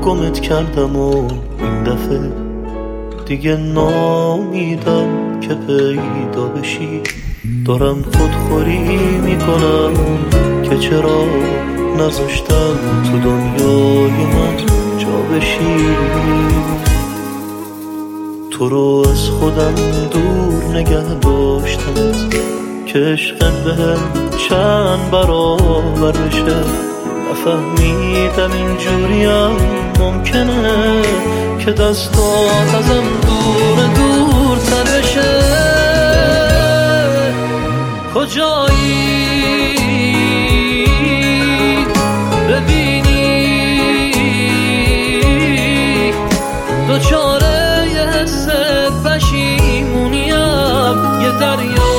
گمت کردم و این دفعه دیگه نامیدم که پیدا بشی. دارم خودخوری میکنم که چرا نذاشتم تو دنیای من جا بشی. تو رو از خودم دور نگه داشتم که عشقت بهم چند برابر بشه. نفهمیدم اینجوریم ممکنه که دستات ازم دورتر بشه. کجایی ببینی دوچاره یه حس پشیمونیم، یه دریا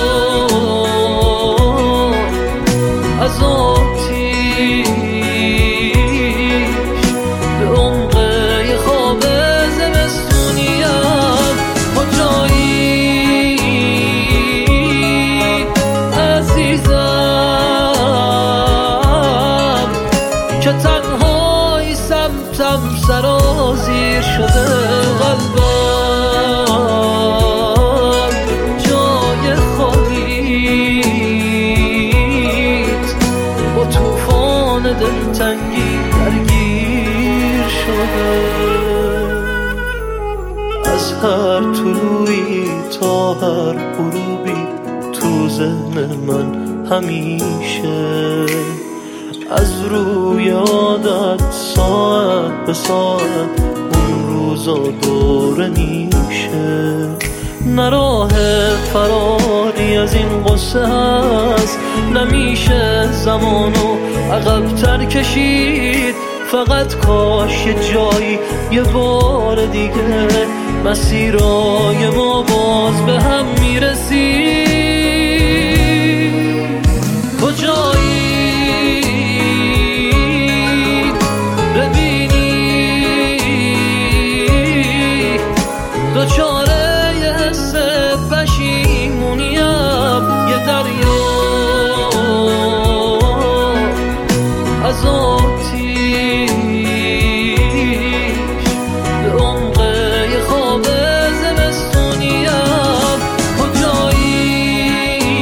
از آتیش به عمق یه خواب زمستونیم. کجایی عزیزم که تنهایی سمتم سرازیر شده. قلبم جای خالیت با توفان دلتنگی درگیر شده. از هر طلوعی تا هر غروبی تو ذهن من همیشه، از روی عادت ساعت به ساعت اون روزا دوره میشه. نه راه فراری از این قصه هست، نمیشه زمانو عقب‌تر کشید. فقط کاش یه جایی یه بار دیگه مسیرای ما باز به هم میرسید. کجایی ببینی دوچاره یه حس پشیمونیم، یه دریا از آتیش به عمق یه خواب زمستونیم. کجایی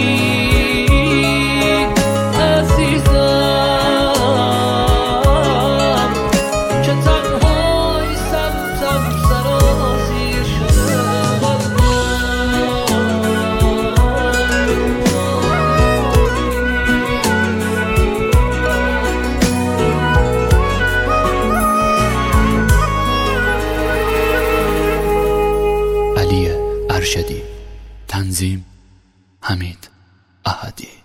عزیزم که تنهایی سمتم سرازیر شده. علی ارشدی. تنظیم حمید احدی.